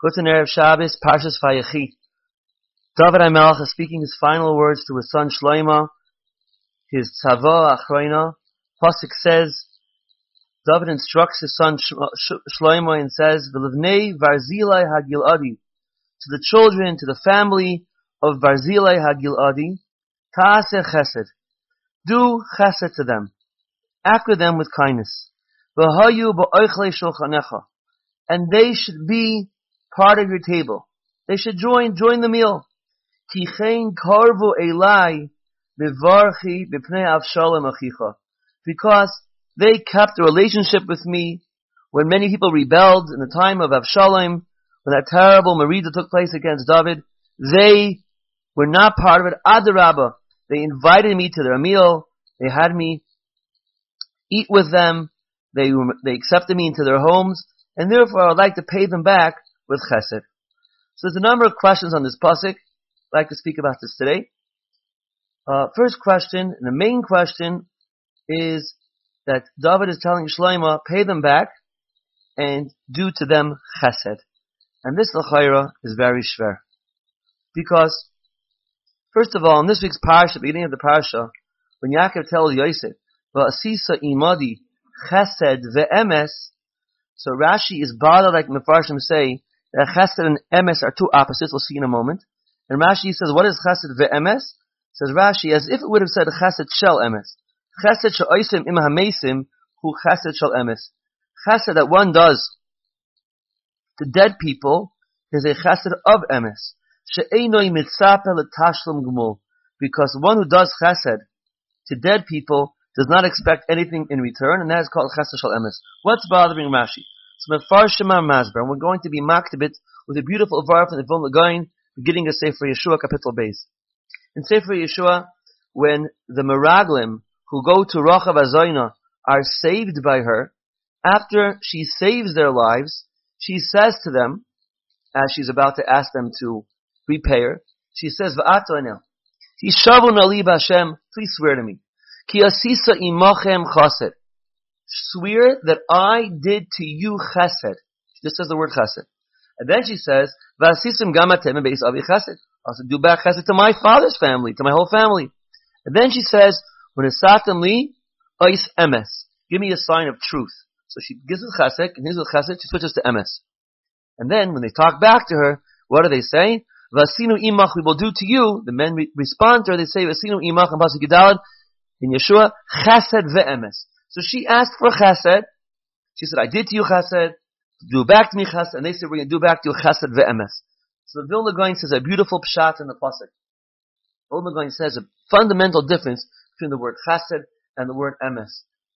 Guten Erev Shabbos, Parshas Vayechi. David HaMelech is speaking his final words to his son Shlomo, his tzava achroina. Pasuk says, David instructs his son Shlomo and says, V'livnei Barzilai HaGiladi, to the children, to the family of Barzilai HaGiladi, Ta'aseh Chesed, do Chesed to them, act with them with kindness. V'hayu ba'ochlei shulchanecha, and they should be part of your table. They should join the meal. Ki chen karvu elai bevarchi b'pnei Avshalom achicha, because they kept a relationship with me when many people rebelled in the time of Avshalom, when that terrible Merida took place against David. They were not part of it. Adarabah, they invited me to their meal. They had me eat with them. They accepted me into their homes, and therefore I would like to pay them back with chesed. So there's a number of questions on this pasuk. I'd like to speak about this today. First question, and the main question, is that David is telling Shlomo, pay them back and do to them chesed. And this l'chayra is very shver. Because, first of all, in this week's parsha, beginning of the parsha, when Yaakov tells Yosef, V'asisa imadi chesed ve'emes, so Rashi is bothered, like Mefarshim say, that chesed and emes are two opposites. We'll see in a moment. And Rashi says, what is chesed ve'emes? Says Rashi, as if it would have said chesed shel emes. Chesed she'oisim im hamesim hu chesed shel emes. Chesed that one does to dead people is a chesed of emes. She'einoi mitzape l'tashlum gmul. Because one who does chesed to dead people does not expect anything in return, and that is called chesed shel emes. What's bothering Rashi? So Mefarshim Masber, and we're going to be maktubit with a beautiful var from the Vilna Gaon, beginning of Sefer Yeshua, Kapitel Beis. In Sefer Yeshua, when the Meraglim who go to Rochav Azoyna are saved by her, after she saves their lives, she says to them, as she's about to ask them to repay her, she says, V'ato enel, Tishavu nali b'Hashem, please swear to me, Ki asisa imachem chesed, swear that I did to you chesed. She just says the word chesed. And then she says, V'asisim gam atem beis avi chesed, also do back chesed to my father's family, to my whole family. And then she says, V'nesatem li ois emes, give me a sign of truth. So she gives with chesed, continues with chesed, she switches to emes. And then when they talk back to her, what do they say? V'asinu imach, we will do to you. The men respond to her, they say, V'asinu imach, and pasuk Yudalad, in Yeshua, chesed ve'emes. So she asked for chesed. She said, I did to you chesed, do back to me chesed, and they said, we're going to do back to you chesed ve'emes. So the Vilna Gaon says a beautiful pshat in the pasuk. Vilna Gaon says a fundamental difference between the word chesed and the word emes.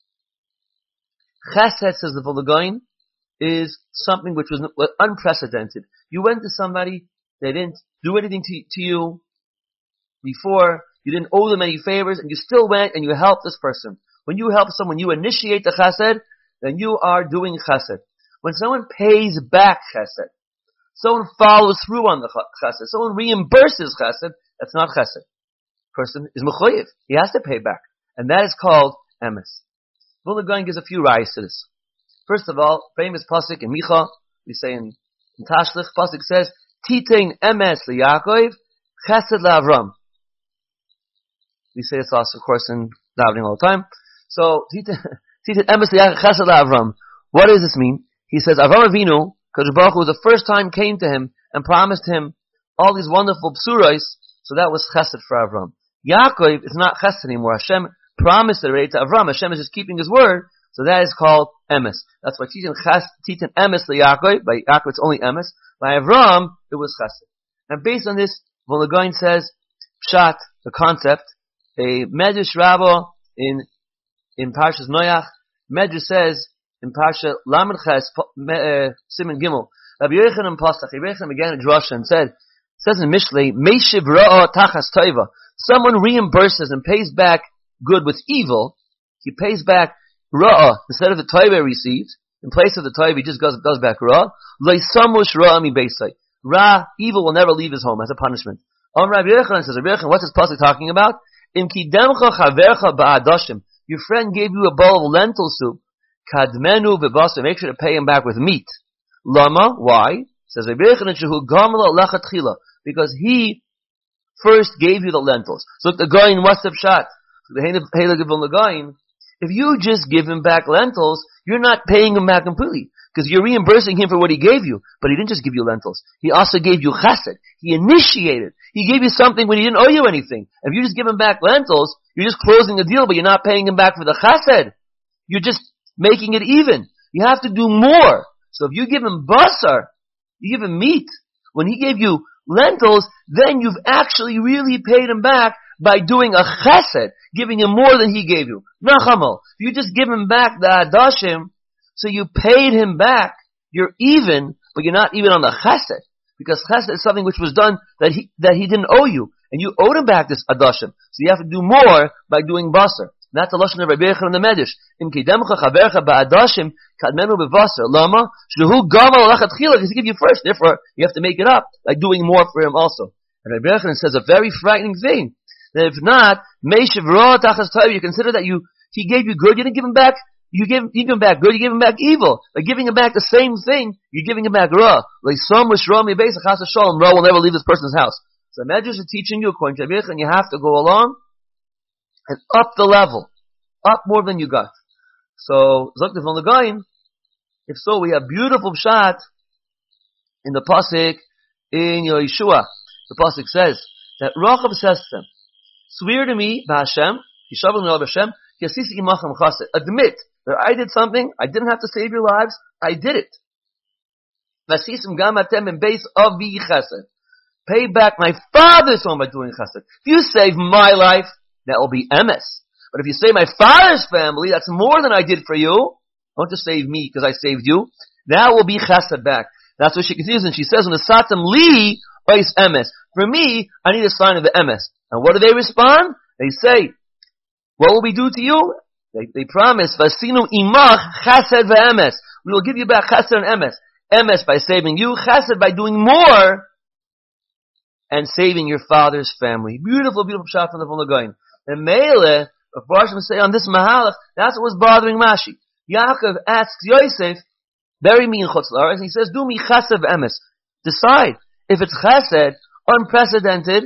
Chesed, says the Vilna Gaon, is something which was unprecedented. You went to somebody, they didn't do anything to you before, you didn't owe them any favors, and you still went and you helped this person. When you help someone, you initiate the chesed, then you are doing chesed. When someone pays back chesed, someone follows through on the chesed, someone reimburses chesed, that's not chesed. Person is mechoyev. He has to pay back. And that is called emes. Vilna Gaon gives a few rayos to this. First of all, famous pasuk in Micha, we say in Tashlich, pasuk says, Titein emes liYaakov, chesed laAvram. We say this also, of course, in davening all the time. So, Titein emes liYaakov, chesed laAvram. What does this mean? He says, Avram Avinu, Kadosh Baruch Hu, the first time came to him and promised him all these wonderful psuros, so that was chesed for Avram. Yaakov is not chesed anymore. Hashem promised it already to Avram. Hashem is just keeping his word, so that is called emes. That's why Titan emes liYaakov, by Yaakov it's only emes. By Avram, it was chesed. And based on this, Vilna Gaon says, pshat, the concept, a Medrash Rabbah in Parshas Noach, Medrash says, in Parsha Lamed Ches, Siman Gimel, Rabbi Yochanan Pasach, Rabbi Yochanan began a drasha and says in Mishlei, Meishiv Ra'ah Tachas Toiva, someone reimburses and pays back good with evil, he pays back Ra'ah, instead of the Toiva received, in place of the Toiva he just goes back Ra'ah, Leisamush Ra'ah mi Beisai, evil will never leave his home as a punishment. Rabbi Yochanan says, Rabbi Yochanan, what's this pasuk talking about? Im kidemcha chavercha ba'adashim, your friend gave you a bowl of lentil soup, kadmenu v'basa, make sure to pay him back with meat. Lama, why? Says because he first gave you the lentils. So the goyin, what's the pshat? If you just give him back lentils, you're not paying him back completely. Because you're reimbursing him for what he gave you. But he didn't just give you lentils. He also gave you chesed. He initiated. He gave you something when he didn't owe you anything. If you just give him back lentils, you're just closing the deal, but you're not paying him back for the chesed. You're just making it even. You have to do more. So if you give him basar, you give him meat, when he gave you lentils, then you've actually really paid him back by doing a chesed, giving him more than he gave you. Nachamol. If you just give him back the adashim, so you paid him back, you're even, but you're not even on the chesed. Because chesed is something which was done that he didn't owe you. And you owed him back this adashim. So you have to do more by doing basar. That's the lashon of Rabbi Yechon in the Medrash. Im kidemcha chavercha ba'adashim kadmenu bevasar. Lama shehu gamal lachatchila. Because he gave you first. Therefore, you have to make it up by doing more for him also. And Rabbi Yechon says a very frightening thing. That if not, meishiv ra tachas tayv, you consider that he gave you good, you didn't give him back. You give him back good, you give him back evil. By giving him back the same thing, you're giving him back ra. Like some wish ra mibeis achas shalom. Ra will never leave this person's house. So the Medrash is teaching you according to Rabbi Yechon, you have to go along and up the level. Up more than you got. So, Zoktev on the Goyin, if so, we have beautiful pshat in the Pasuk in Yeshua. The Pasuk says that Rachab says to him, swear to me, B'Hashem, Yishavim Nel B'Hashem, Yasisi Imachem Chassid. Admit that I did something, I didn't have to save your lives, I did it. Vasisim Gam Atem in base of Bi Chesed. Pay back my father's home by doing chesed. If you save my life, that will be emes. But if you save my father's family, that's more than I did for you. Don't just save me because I saved you. That will be chesed back. That's what she continues, and she says, "When the satam li ois emes." For me, I need a sign of the emes. And what do they respond? They say, "What will we do to you?" They promise, "Vasinu imach chesed ve'emes." We will give you back chesed and emes. Emes by saving you, chesed by doing more and saving your father's family. Beautiful, beautiful shot from the Goyin. And Mele, of Barshim say on this Mahalach, that's what was bothering Rashi. Yaakov asks Yosef, bury me in Chutz La'aretz, and he says, do me chesed v'emes. Decide. If it's chesed, unprecedented,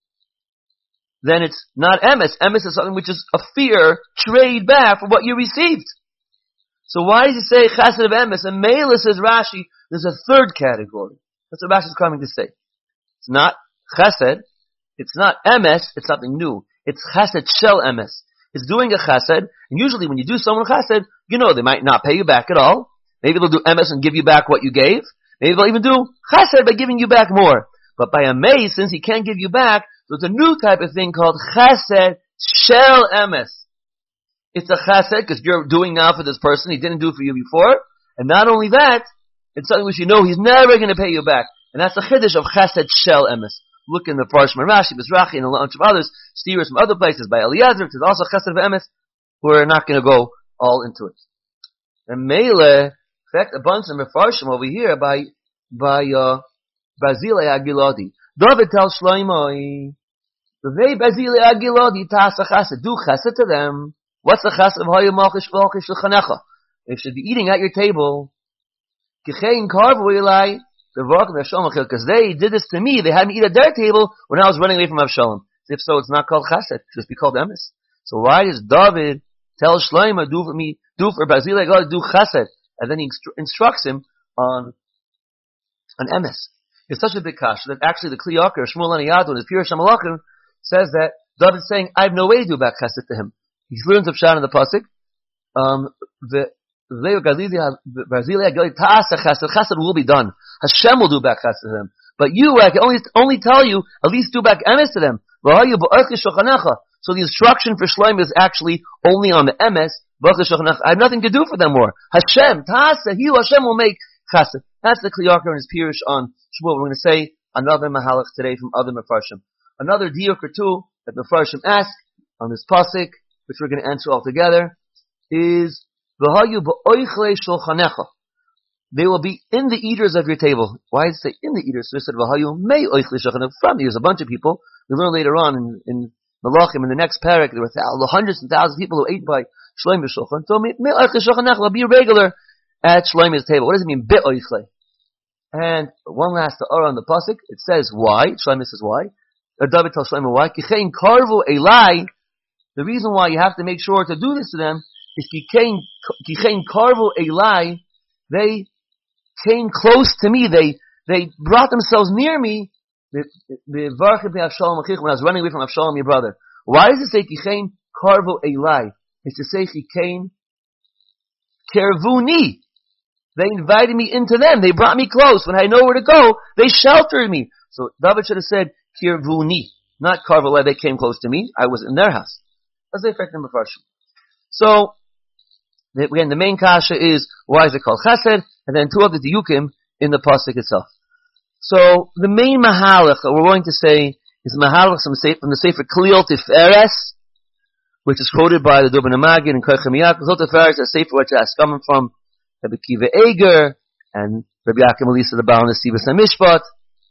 then it's not emes. Emes is something which is a fear, trade back for what you received. So why does he say chesed of emes? And Mele says Rashi, there's a third category. That's what Rashi is coming to say. It's not chesed, it's not emes, it's something new. It's chesed shel emes. It's doing a chesed, and usually when you do someone chesed, you know they might not pay you back at all. Maybe they'll do emes and give you back what you gave. Maybe they'll even do chesed by giving you back more. But by a mei, since he can't give you back, there's a new type of thing called chesed shel emes. It's a chesed because you're doing now for this person he didn't do for you before, and not only that, it's something which you know he's never going to pay you back. And that's the chiddush of chesed shel emes. Look in the Parshim Rashi, Mizrahi, and a bunch of others, steers from other places, by Eliezer, it's also chesed ve'emes. We're not going to go all into it. And Mele, in fact, a bunch of Mefarshim over here by Barzilai Agiladi. David tells Shlomo, "V'vei Barzilai Agiladi ta'asa chesed, do chesed to them. What's the chesed of Hayu Malchish V'Alchish L'chanecha? They should be eating at your table. Kichein karvu ilai." Because they did this to me, they had me eat at their table when I was running away from Avshalom. If so, it's not called chesed, it should be called emes. So why does David tell Shlomo, do for Barzilai God, do chesed, and then he instructs him on emes? It's such a big kash that actually the Kli Yakar, Shmuel Aniyadu, in his Pirush HaMalachim, says that David's saying, I have no way to do back chesed to him. He learns of Shan in the pasuk. Chesed will be done. Hashem will do back chesed to them. But you, I can only tell you, at least do back emes to them. So the instruction for Shlomo is actually only on the emes. I have nothing to do for them more. Hashem will make chesed. That's the Kli Yakar in his Pirush on Shmuel. We're going to say another mahalach today from other Mefarshim. Another diuk or two that Mefarshim ask on this pasuk, which we're going to answer all together, is they will be in the eaters of your table. Why does it say in the eaters? So it said from. There's a bunch of people. We learn later on in Malachim, in the next parak, there were hundreds and thousands of people who ate by Shlomo Shulchan. So they'll be regular at Shlomo's table. What does it mean? And one last aura on the pasuk. It says why. Shlomo says why. David tells Shlomo why. Kichein karvu elai. The reason why you have to make sure to do this to them is kichein karvu elai. They came close to me. They brought themselves near me. When I was running away from Avshalom, your brother. Why does it say kichein karvu elai? It's to say kichein kervuni. They invited me into them. They brought me close. When I had nowhere to go, they sheltered me. So David should have said kirvuni, not karvu elai. They came close to me. I was in their house. That's the effect number 4. So again, the main kasha is why is it called chesed, and then 2 other diyukim in the pasuk itself. So the main mahalach that we're going to say is mahalach from the Sefer Klil Tiferes, which is quoted by the Dubin Amagid and Koichem Yaakov. Klil Tiferes is a sefer which is coming from Rabbi Kiva Eger and Rabbi Yaakov Elisa the Baal Nesivas HaMishpat.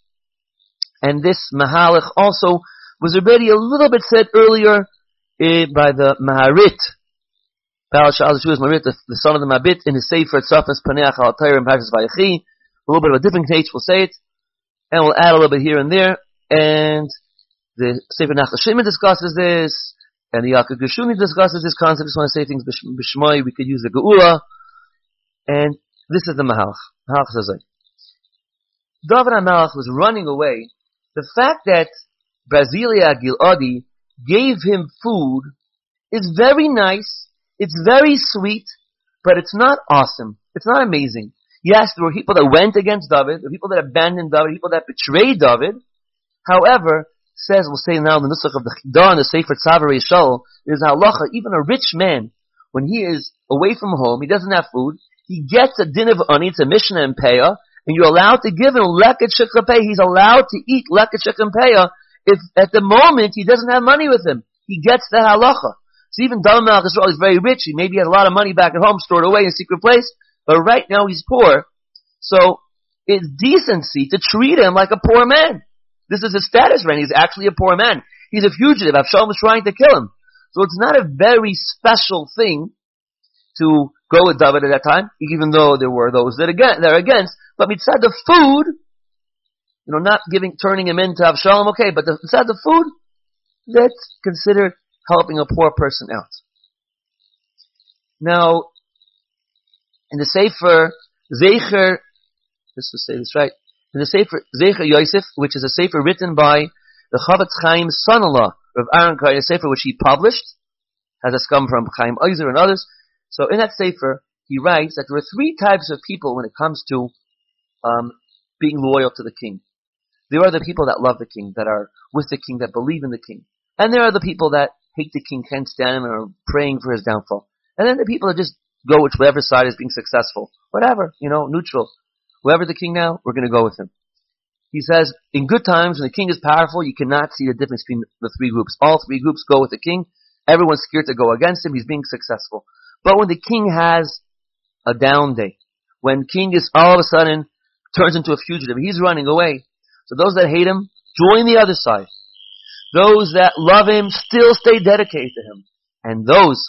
And this mahalach also was already a little bit said earlier by the Maharit, Baal Sha'al Shuas Maharit, the son of the Mabit, in his sefer Tzafas Paneach Al Torah and Parshas Vayechi. A little bit of a different case, we'll say it. And we'll add a little bit here and there. And the Sefer Nachal Shimon discusses this, and the Yaakov Gershuni discusses this concept. Just want to say things b'shmoi. We could use the Geula. And this is the Mahalach. Mahalach says like, David HaMelech was running away. The fact that Barzillai Giladi gave him food is very nice. It's very sweet, but it's not awesome. It's not amazing. Yes, there were people that went against David, there were people that abandoned David, people that betrayed David. However, we'll say now in the Nusach of the Chidah and the Sefer Tzavar Yishol, there's a halacha, even a rich man, when he is away from home, he doesn't have food, he gets a din of ani, it's a mishnah and payah, and you're allowed to give him leket shekhem payah. He's allowed to eat leket shekhem payah if at the moment he doesn't have money with him. He gets that halacha. So even David HaMelech Yisrael is very rich, he maybe had a lot of money back at home stored away in a secret place, but right now he's poor. So it's decency to treat him like a poor man. This is his status right now. He's actually a poor man. He's a fugitive. Avshalom was trying to kill him. So it's not a very special thing to go with David at that time, even though there were those that are against. But mitzad the food, not turning him into Avshalom, okay, but mitzad the food, that's considered helping a poor person out. Now, in the Sefer Zecher, let's just say this right, in the Sefer Zecher Yosef, which is a Sefer written by the Chavetz Chaim's son-in-law, Rav Aaron Kain, a Sefer which he published, has a scum from Chaim Ozer and others. So in that Sefer, he writes that there are 3 types of people when it comes to being loyal to the king. There are the people that love the king, that are with the king, that believe in the king. And there are the people that hate the king, can't stand him, and are praying for his downfall. And then the people that just go with whatever side is being successful. Whatever, neutral. Whoever the king now, we're going to go with him. He says, in good times, when the king is powerful, you cannot see the difference between the 3 groups. All 3 groups go with the king. Everyone's scared to go against him. He's being successful. But when the king has a down day, when king is all of a sudden turns into a fugitive, he's running away. So those that hate him, join the other side. Those that love him still stay dedicated to him. And those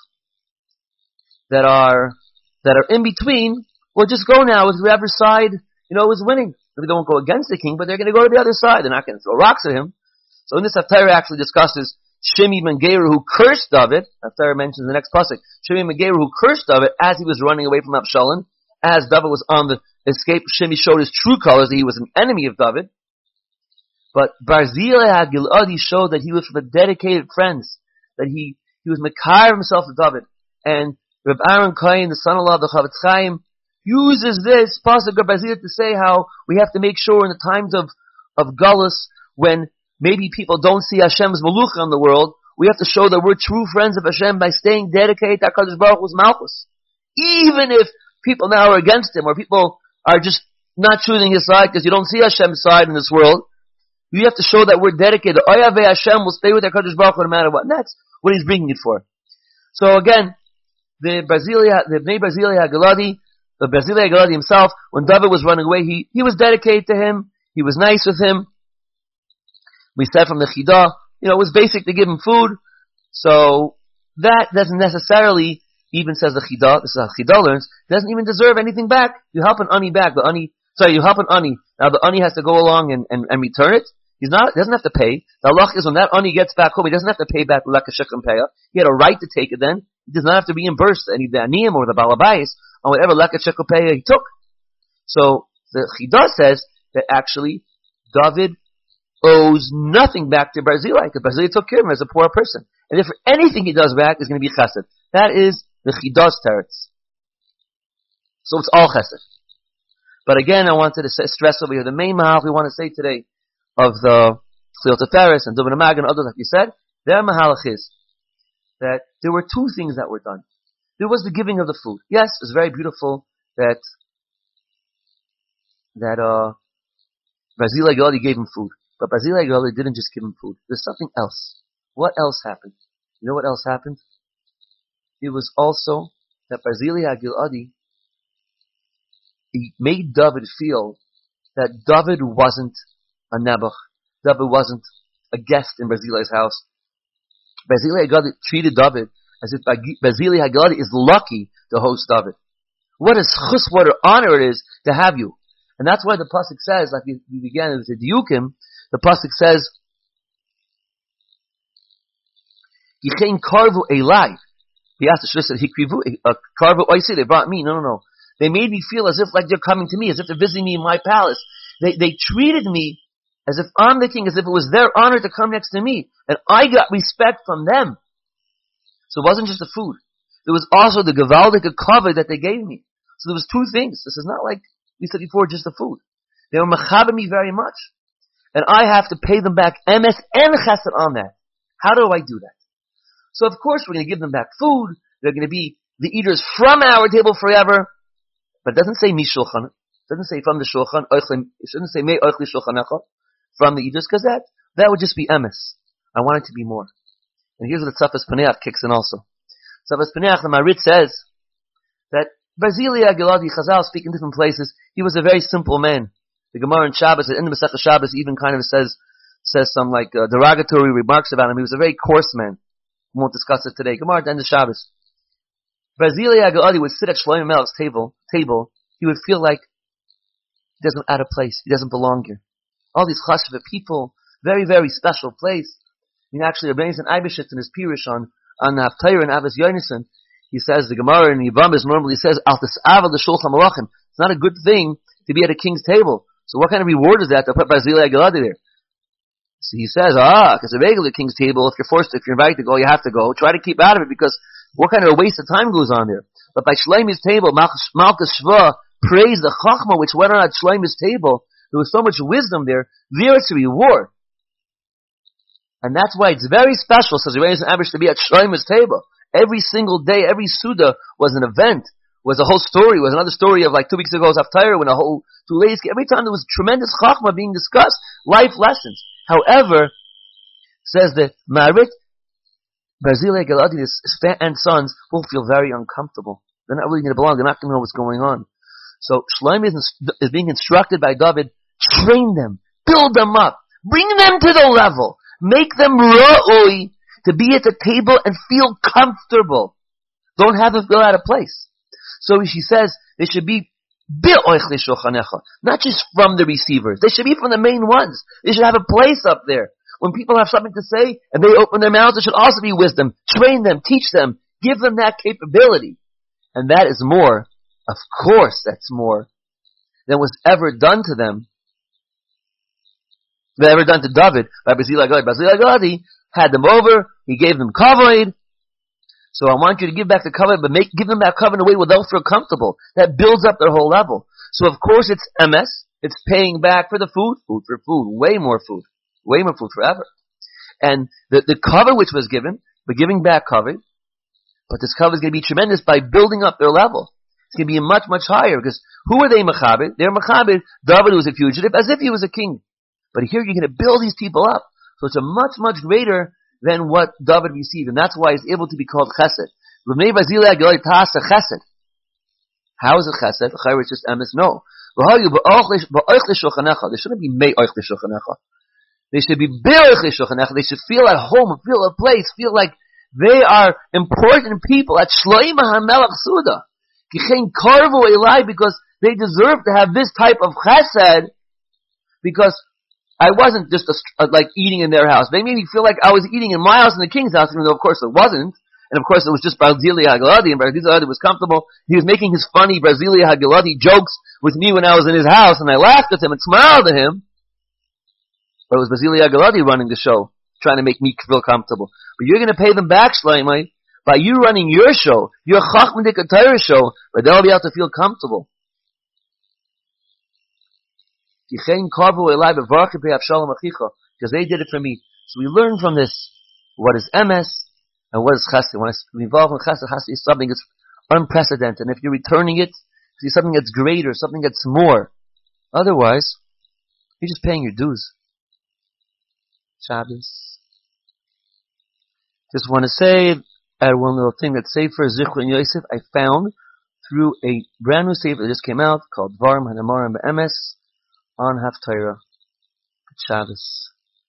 that are in between, well, just go now with whoever side, is winning. They don't go against the king, but they're going to go to the other side. They're not going to throw rocks at him. So in this Haftarah actually discusses Shimi ben Gerer, who cursed David. Haftarah mentions the next pasuk. Shimi ben Gerer, who cursed David as he was running away from Absalom. As David was on the escape, Shimi showed his true colors, that he was an enemy of David. But Barzillai Giladi showed that he was from the dedicated friends, that he was Mekar himself to David. And Reb Aaron Kain, the son-in-law of the Chavetz Chaim, uses this pasuk of Barzillai to say how we have to make sure in the times of Galus, when maybe people don't see Hashem's Malucha in the world, we have to show that we're true friends of Hashem by staying dedicated to HaKadosh Baruch Hu's Malchus. Even if people now are against him, or people are just not choosing his side because you don't see Hashem's side in this world, you have to show that we're dedicated. Oyavei Hashem will stay with HaKadosh Baruch Hu no matter what. And that's what he's bringing it for. So again, the Bnei Barzillai HaGiladi, the Barzillai HaGiladi himself, when David was running away, he was dedicated to him. He was nice with him. We said from the Chidah, it was basic to give him food. So that doesn't necessarily, even says the Chidah, this is how Chidah learns, doesn't even deserve anything back. You help an ani back. The ani So you help an ani. Now the ani has to go along and return it. He doesn't have to pay. The halach is when that ani gets back home, he doesn't have to pay back leka shechem peah. He had a right to take it then. He does not have to reimburse any the aniyim or the balabais on whatever leka shechem peah he took. So the Chidah says that actually David owes nothing back to Barzillai because Barzillai took care of him as a poor person. And if anything he does back is going to be chesed. That is the Chidah's teretz. So it's all chesed. But again, I wanted to stress over here the main mahal we want to say today of the Chilot Teres and Dubin Mag and others, like you said, their mahalach is that there were two things that were done. There was the giving of the food. Yes, it was very beautiful that Barzillai Giladi gave him food. But Barzillai Giladi didn't just give him food. There's something else. What else happened? You know what else happened? It was also that Barzillai Giladi, he made David feel that David wasn't a Nebuch. David wasn't a guest in Barzillai's house. Barzillai Giladi treated David as if Barzillai Giladi is lucky to host David. What a chus, what an honor it is to have you. And that's why the pasuk says, like we began with the Diyukim, the pasuk says, Yichein karvu elai. He asked the Shus said, Hikrivu karvu oisi, they brought me. No. They made me feel as if like they're coming to me, as if they're visiting me in my palace. They treated me as if I'm the king, as if it was their honor to come next to me. And I got respect from them. So it wasn't just the food. There was also the gewaldige cover that they gave me. So there was two things. This is not like we said before, just the food. They were mechaber me very much. And I have to pay them back emes and chesed on that. How do I do that? So of course we're going to give them back food. They're going to be the eaters from our table forever. But it doesn't say mishulchan. It doesn't say from the shulchan. It shouldn't say me oichli shulchanecha. From the eaters, because that would just be emes. I want it to be more. And here's where the Tzafas Paneach kicks in also. Tzafas Paneach, the Marit says that Barzillai Giladi, Chazal speak in different places, he was a very simple man. The Gemara in Shabbos, in the Masechah Shabbos, even kind of says some like derogatory remarks about him. He was a very coarse man. We won't discuss it today. Gemara at the end of Shabbos. Barzillai Giladi would sit at Shlomo Melech's table. He would feel like he doesn't out of place. He doesn't belong here. All these chashuva people, very, very special place. I mean, actually, Rabbi Yonatan Eibeshitz in his Pirush on Haftarah and Avos Yonason, he says, the Gemara in Yevamos normally says, Al Tis'ava the Shulchan Malachim. It's not a good thing to be at a king's table. So what kind of reward is that to put Barzillai Giladi there? So he says, because a regular king's table, if you're invited to go, you have to go. Try to keep out of it because what kind of a waste of time goes on there? But by Shlomo's table, Malchus Shva praised the Chachma which went on at Shlomo's table. There was so much wisdom there. There it's a reward. And that's why it's very special, says Rabbi Yonatan Eibeshitz, to be at Shlomo's table. Every single day, every Suda was an event, was a whole story, was another story of like 2 weeks ago was Haftarah, when a whole 2 ladies, every time there was tremendous Chachma being discussed, life lessons. However, says the Marit, Barzillai Giladi and sons will feel very uncomfortable. They're not really going to belong, they're not going to know what's going on. So Shlomo is being instructed by David, train them, build them up, bring them to the level, make them ra'oi to be at the table and feel comfortable. Don't have them feel out of place. So she says they should be not just from the receivers, they should be from the main ones. They should have a place up there. When people have something to say and they open their mouths, there should also be wisdom. Train them, teach them, give them that capability. And that is more. Of course, that's more than was ever done to them. Ever done to David by Barzillai Giladi. Barzillai Giladi had them over. He gave them kavod. So I want you to give back the kavod, but give them that kavod in a way where they'll feel comfortable. That builds up their whole level. So of course it's emes. It's paying back for the food for food, way more food forever. And the kavod which was given, but giving back kavod, but this kavod is going to be tremendous by building up their level. It's going to be much, much higher, because who are they mechabed? They're mechabed David, who was a fugitive, as if he was a king. But here you're going to build these people up. So it's a much, much greater than what David received. And that's why he's able to be called chesed. How is it chesed? It's just emes? No. They shouldn't be mei oichli shulchanecha. They should be be'oichli shulchanecha. They should feel at home, feel a place, feel like they are important people at Shlomo HaMelech Suda. Because They deserve to have this type of chesed because I wasn't just like eating in their house. They made me feel like I was eating in my house and the king's house, even though of course it wasn't. And of course it was just Barzillai Hagiladi, and Barzillai Hagiladi was comfortable. He was making his funny Barzillai Hagiladi jokes with me when I was in his house, and I laughed at him and smiled at him. But it was Barzillai Hagiladi running the show, trying to make me feel comfortable. But you're going to pay them back, Shloimeh, by you running your show, your Chachmadik Torah show, where they'll be able to feel comfortable. Because they did it for me. So we learn from this what is emes and what is chesed. When we involve in chesed, chesed is something that's unprecedented. And if you're returning it, see something that's greater, something that's more. Otherwise, you're just paying your dues. Shabbos. Just want to say, add one little thing that Sefer Zichron Yosef I found through a brand new Sefer that just came out called Dvarim Hanamarim Be'emes on Haftarah. Shabbos.